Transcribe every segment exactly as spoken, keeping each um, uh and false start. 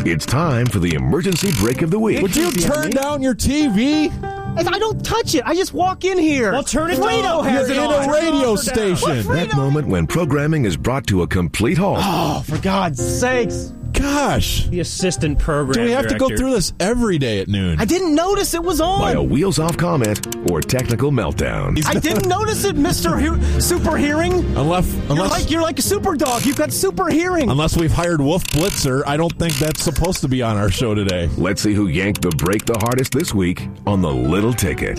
It's time for the emergency break of the week. Would you turn down your T V? I don't touch it. I just walk in here. Well, turn it Frito down. has You're it in on. a radio station. That moment when programming is brought to a complete halt. Oh, for God's sakes. Gosh. The assistant program Do we have to go director. through this every day at noon? I didn't notice it was By a on. wheels-off comment or technical meltdown. I didn't notice it, Mister He- Super Hearing. Unless, You're unless, like you're like a super dog. You've got super hearing. unless we've hired Wolf Blitzer, I don't think that's supposed to be on our show today. Let's see who yanked the break the hardest this week on the Little Ticket.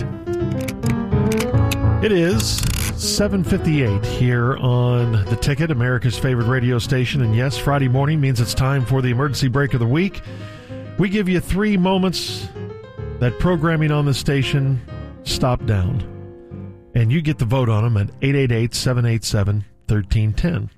It is seven fifty-eight here on The Ticket, America's favorite radio station. And yes, Friday morning means it's time for the emergency break of the week. We give you three moments that programming on the station stopped down. And you get the vote on them at eight eight eight, seven eight seven, one three one zero.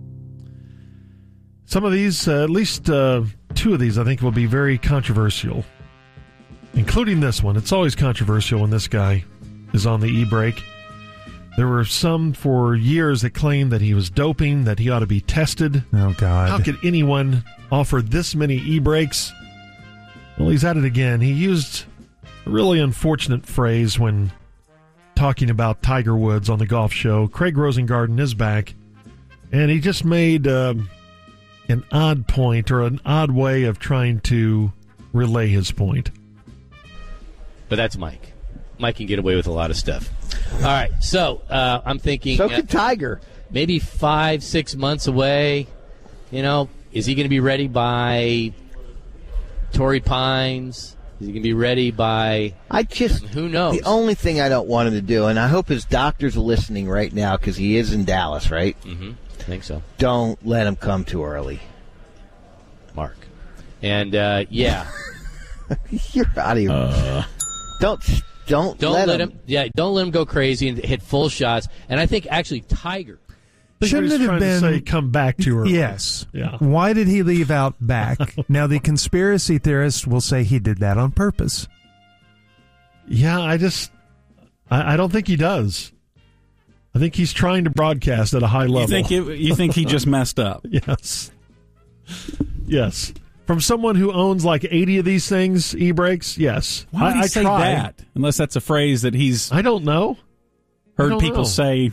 Some of these, uh, at least uh, two of these, I think will be very controversial, including this one. It's always controversial when this guy is on the e-break. There were some for years that claimed that he was doping, that he ought to be tested. Oh, God. How could anyone offer this many e-breaks? Well, he's at it again. He used a really unfortunate phrase when talking about Tiger Woods on the golf show. Craig Rosengarten is back, and he just made uh, an odd point or an odd way of trying to relay his point. But that's Mike. Mike can get away with a lot of stuff. All right, so uh, I'm thinking... So could Tiger. Uh, maybe five, six months away. You know, is he going to be ready by Torrey Pines? Is he going to be ready by... I just... Who knows? The only thing I don't want him to do, and I hope his doctors are listening right now because he is in Dallas, right? Mm-hmm. I think so. Don't let him come too early. Mark. And, uh, yeah. You're out of here. Uh, don't... Don't, Don't let, let him. him. Yeah, don't let him go crazy and hit full shots. And I think actually Tiger. I think Shouldn't what he's it have trying to been- say, come back to her. Yes. Yeah. Why did he leave out back? Now, the conspiracy theorists will say he did that on purpose. Yeah, I just, I, I don't think he does. I think he's trying to broadcast at a high level. You think it, you think he just messed up? Yes. Yes. From someone who owns like eighty of these things, e-brakes, yes. Why would I, he I say try. that? Unless that's a phrase that he's I don't know. heard don't people know. say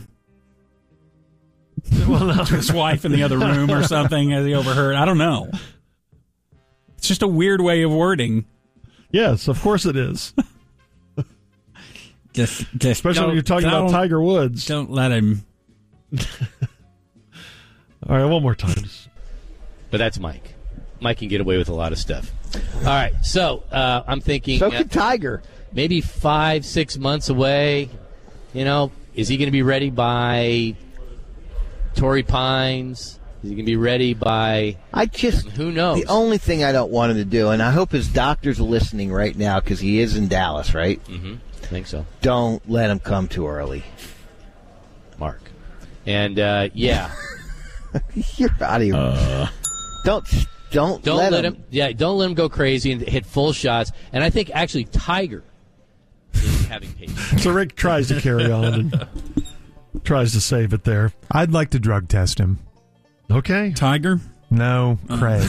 Well, no. to his wife in the other room or something as he overheard. I don't know. It's just a weird way of wording. Yes, of course it is. Just, just Especially when don't- you're talking about don't- Tiger Woods. Don't let him. All right, one more time. But that's Mike. Mike can get away with a lot of stuff. All right, so uh, I'm thinking... So uh, could Tiger. maybe five, six months away. You know, is he going to be ready by Torrey Pines? Is he going to be ready by... I just... Who knows? The only thing I don't want him to do, and I hope his doctors are listening right now because he is in Dallas, right? Mm-hmm. I think so. Don't let him come too early. Mark. And, uh, yeah. You're out of here. uh, Don't... Don't, Don't let, let him. him. Yeah, don't let him go crazy and hit full shots. And I think actually Tiger is having patience. So Rick tries to carry on and tries to save it there. I'd like to drug test him. Okay. Tiger? No, Craig.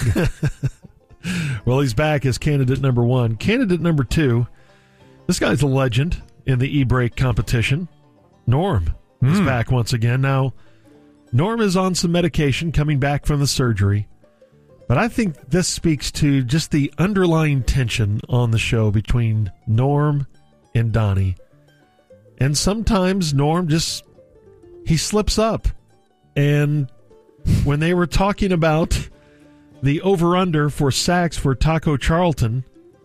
Well, he's back as candidate number one. Candidate number two, this guy's a legend in the e-brake competition. Norm is Mm. back once again. Now, Norm is on some medication coming back from the surgery. But I think this speaks to just the underlying tension on the show between Norm and Donnie. And sometimes Norm just, he slips up. And when they were talking about the over-under for sacks for Taco Charlton,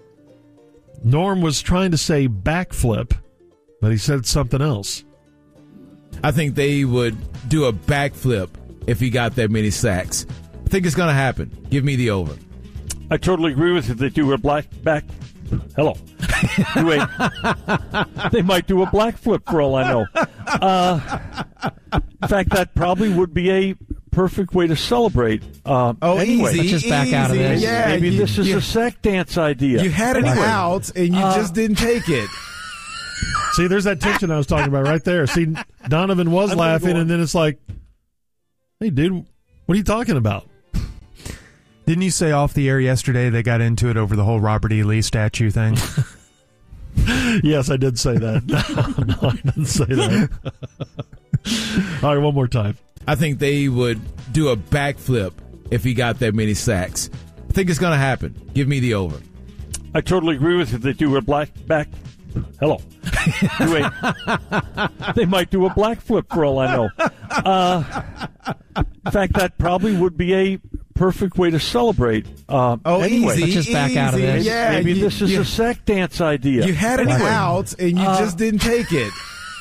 Norm was trying to say backflip, but he said something else. I think they would do a backflip if he got that many sacks. I think it's going to happen. Give me the over. I totally agree with you that you were black back. Hello. Do a, they might do a black flip for all I know. Uh, in fact, that probably would be a perfect way to celebrate. Uh, Oh, anyway, easy, let's just back easy. out of this. Yeah, Maybe you- this is you- a sack dance idea. You had it Anyway. out, and you Uh, just didn't take it. See, there's that tension I was talking about right there. See, Donovan was I'm gonna laughing, go on. and then it's like, hey, dude, what are you talking about? Didn't you say off the air yesterday they got into it over the whole Robert E. Lee statue thing? Yes, I did say that. No, no, I didn't say that. All right, one more time. I think they would do a backflip if he got that many sacks. I think it's going to happen. Give me the over. I totally agree with you that you were black back. Hello. You ain't- they might do a black flip for all I know. Uh, in fact, that probably would be a perfect way to celebrate. Uh, Oh, anyway, easy, Let's just back out of easy. this. Yeah, maybe you- this is you, a sack dance idea. You had it Anyway, out, and you uh, just didn't take it.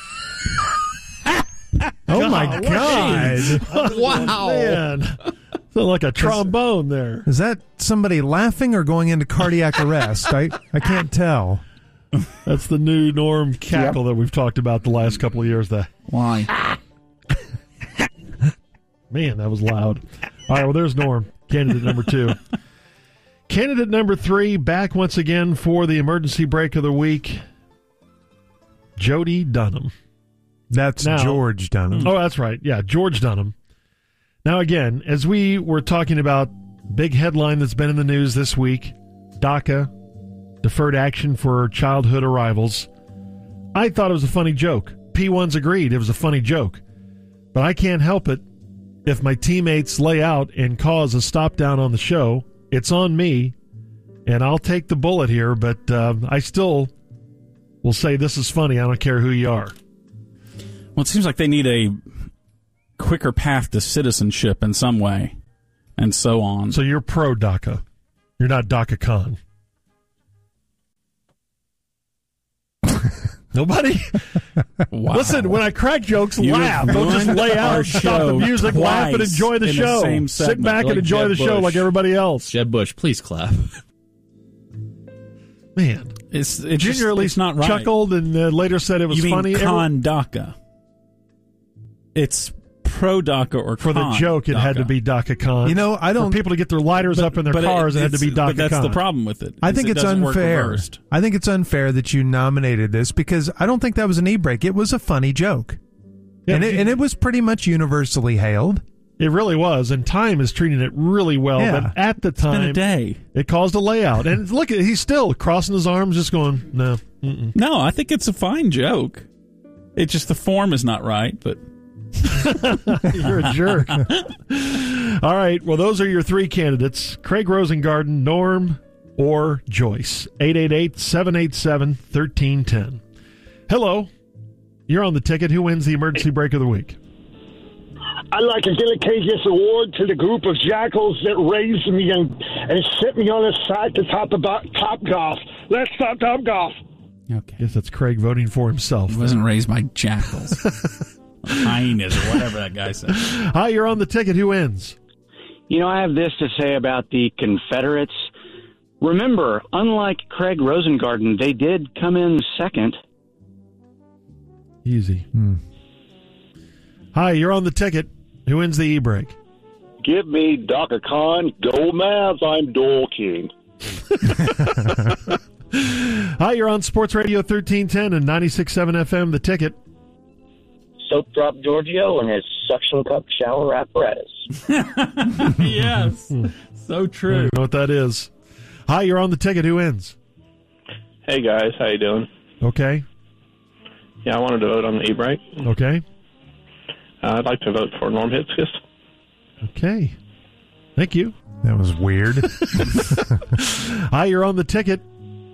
Oh, my God. Wow. Man. Sound like a trombone there. Is that somebody laughing or going into cardiac arrest? I, I can't tell. That's the new Norm cackle that we've talked about the last couple of years. That Why? Man, that was loud. All right, well, there's Norm, candidate number two. Candidate number three, back once again for the emergency break of the week, Jody Dunham. That's Now- George Dunham. Oh, that's right. Yeah, George Dunham. Now, again, as we were talking about, big headline that's been in the news this week, DACA, deferred action for childhood arrivals. I thought it was a funny joke. P ones agreed it was a funny joke. But I can't help it. If my teammates lay out and cause a stop down on the show, it's on me, and I'll take the bullet here, but uh, I still will say this is funny. I don't care who you are. Well, it seems like they need a quicker path to citizenship in some way, and so on. So you're pro DACA. You're not DACA con. Nobody? Wow. Listen, when I crack jokes, You laugh. have Don't just ruined lay out, our stop the show music, laugh, and twice enjoy the in the show. same Sit segment. back and Like enjoy Jeb the show Bush. like everybody else. Jeb Bush, please clap. Man. It's, it's Junior just, at least it's not right. chuckled and uh, later said it was You mean funny. con DACA? It's pro DACA or For the con joke, it had DACA. to be DACA con. You know, I don't- For people to get their lighters But- up in their but cars, it, had to it's- be DACA But that's con. the problem with it. I is think it it's doesn't work unfair. reversed. I think it's unfair that you nominated this because I don't think that was an e-break. It was a funny joke. Yeah, and, it, and it was pretty much universally hailed. It really was, and Time is treating it really well. Yeah. But at the It's been time, a day. it caused a layout. And look, at he's still crossing his arms, just going, no. Mm-mm. No, I think it's a fine joke. It's just the form is not right, but You're a jerk. All right. Well, those are your three candidates: Craig Rosengarten, Norm, or Joyce. eight eight eight, seven eight seven, one three one zero. Hello. You're on the ticket. Who wins the emergency break of the week? I'd like to dedicate this award to the group of jackals that raised me and, and set me on the side to top about Top Golf. Let's stop Top Golf. okay. Yes, that's Craig voting for himself. He wasn't raised by jackals. Hyenas or whatever that guy said. Hi, you're on the ticket. Who wins? You know, I have this to say about the Confederates. Remember, unlike Craig Rosengarten, they did come in second. Easy. Hi, you're on the ticket. Who wins the e-break? Give me Doctor Khan, Gold Mavs. I'm Dole King. Hi, you're on Sports Radio thirteen ten and ninety-six point seven F M, The Ticket. Soap Drop Giorgio and his suction cup shower apparatus. Yes. So I true. don't know what that is. Hi, you're on the ticket. Who wins? Hey guys, how you doing? Okay. Yeah, I wanted to vote on the e-break. Okay. Uh, I'd like to vote for Norm Hitzkiss. Okay. Thank you. That was weird. Hi, you're on the ticket.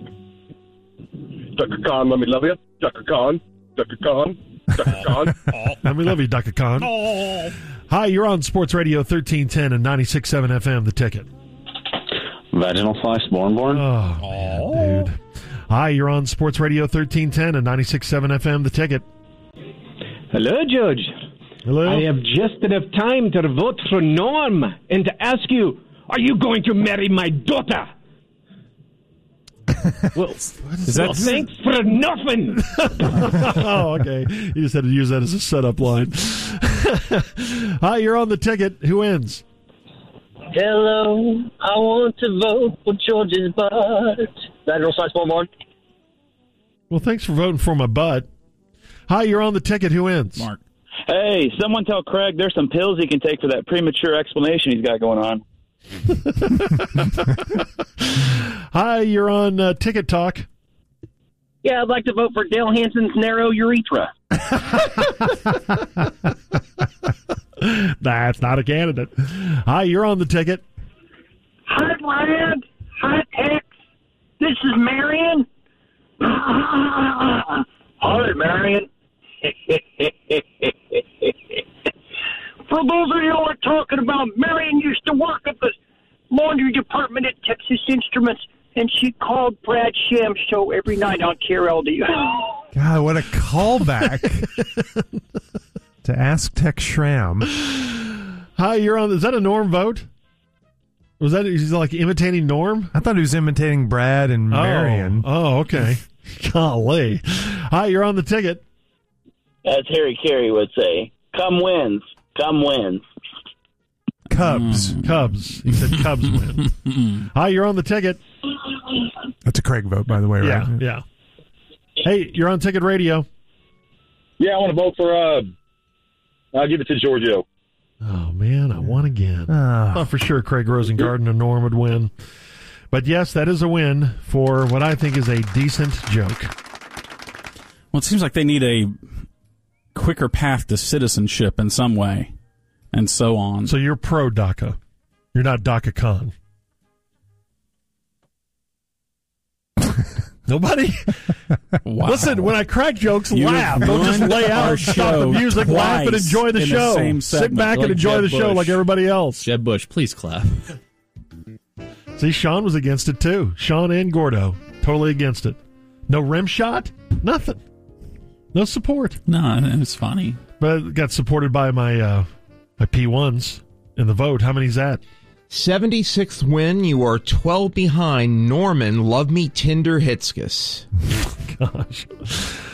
Doctor Khan, let me love you. Doctor Khan, Doctor Khan, Doctor Khan. Let me love you, Doctor Khan. Hi, you're on Sports Radio thirteen ten and ninety-six point seven F M, The Ticket. Vaginal Fly Born Born. Oh, man, dude. Hi, you're on Sports Radio thirteen ten and ninety-six point seven F M, The Ticket. Hello, Judge. Hello. I have just enough time to vote for Norm and to ask you, are you going to marry my daughter? Well, Is that well, thanks for nothing. Oh, okay. You just had to use that as a setup line. Hi, you're on the ticket. Who wins? Hello, I want to vote for George's butt. Vaginal Slice Born Born. Well, thanks for voting for my butt. Hi, you're on the ticket. Who wins? Mark. Hey, someone tell Craig there's some pills he can take for that premature explanation he's got going on. Hi, you're on uh, Ticket Talk. Yeah, I'd like to vote for Dale Hansen's narrow urethra. That's not a candidate. Hi, you're on the ticket. Hi, Brad. Hi, Tex. This is Marion. Hi, Marion. For those of you who are talking about, Marion used to work at the laundry department at Texas Instruments, and she called Brad Sham's show every night on K R L D. God, what a callback to Ask Tex Schramm. Hi, you're on. Is that a Norm vote? Was that he's like imitating Norm? I thought he was imitating Brad and Marion. Oh, oh okay. Golly. Hi, you're on the ticket. As Harry Carey would say, come wins. Come wins. Cubs. Mm. Cubs. He said Cubs win. Hi, you're on the ticket. That's a Craig vote, by the way, right? Yeah, yeah. Hey, you're on Ticket Radio. Yeah, I want to vote for, uh, I'll give it to Giorgio. Oh, man, I won again. Uh, I thought for sure Craig Rosengarten and Norm would win. But yes, that is a win for what I think is a decent joke. Well, it seems like they need a quicker path to citizenship in some way, and so on. So you're pro DACA. You're not DACA Khan. Nobody? Wow. Listen, when I crack jokes, You laugh. have Don't just ruined lay out, our stop show the music, laugh, and twice enjoy the in the show. same Sit segment. back and Like enjoy Jeb the show Bush. like everybody else. Jeb Bush, please clap. See, Sean was against it, too. Sean and Gordo, totally against it. No rim shot? Nothing. No support. No, it's funny. But it got supported by my uh, my P ones in the vote. How many's that? seventy-sixth win. You are twelve behind Norman Love Me Tinder Hitzkis. Gosh.